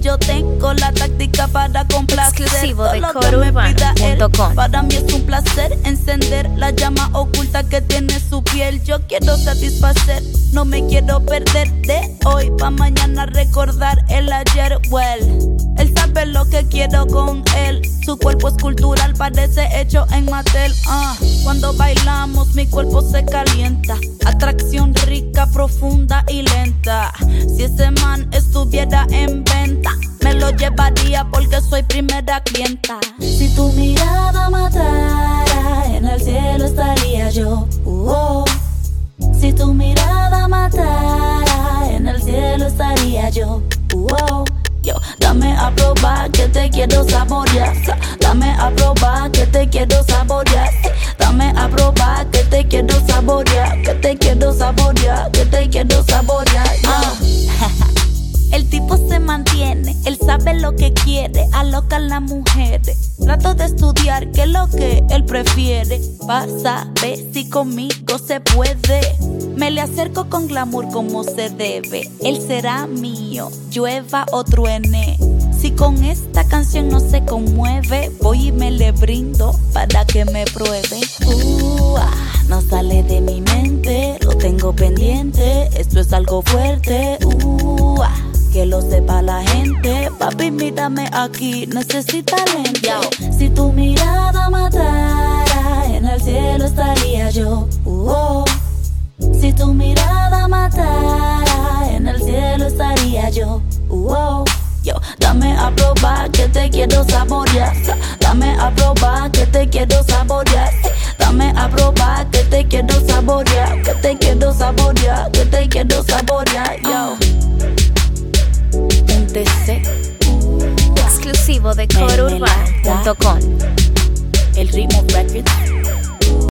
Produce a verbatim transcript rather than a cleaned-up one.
yo tengo la táctica para complacer. Exclusivo de todo lo que me pida él. coro urbano punto com. Para mí es un placer encender la llama oculta que tiene su piel. Yo quiero satisfacer, no me quiero perder de hoy pa' mañana recordar el ayer. Well, él sabe lo que quiero con él. Su cuerpo es cultural, parece hecho en Mattel. uh. Cuando bailamos mi cuerpo se calienta. Atracción rica, profunda y lenta. Si ese man estuviera en venta, me lo llevaría porque soy primera clienta. Si tu mirada matara, en el cielo estaría yo. uh, oh. Si tu mirada matara, en el cielo estaría yo. uh, oh. Yo, dame a probar que te quiero saborear. Dame a probar que te quiero saborear. Dame a probar que te quiero saborear. Que te quiero saborear. Que te quiero saborear. Ah. El tipo se mantiene, él sabe lo que quiere, aloca a las mujeres. Trato de estudiar qué es lo que él prefiere, pa' saber si conmigo se puede. Me le acerco con glamour como se debe. Él será mío, llueva o truene. Si con esta canción no se conmueve, voy y me le brindo para que me pruebe. Uh, ah, no sale de mi mente, lo tengo pendiente. Esto es algo fuerte. Uh, ah, que lo sepa la gente. Papi, mírame aquí, necesita lente. Si tu mirada matara, en el cielo estaría yo. Uh, oh. Si tu mirada matara, en el cielo estaría yo. Uh, oh. Yo, dame a probar que te quiero saborear. Dame a probar que te quiero saborear. Dame a probar que te quiero saborear. Que te quiero saborear. Que te quiero saborear. Yo. Un T C. Exclusivo de coro urbano punto com. El ritmo records.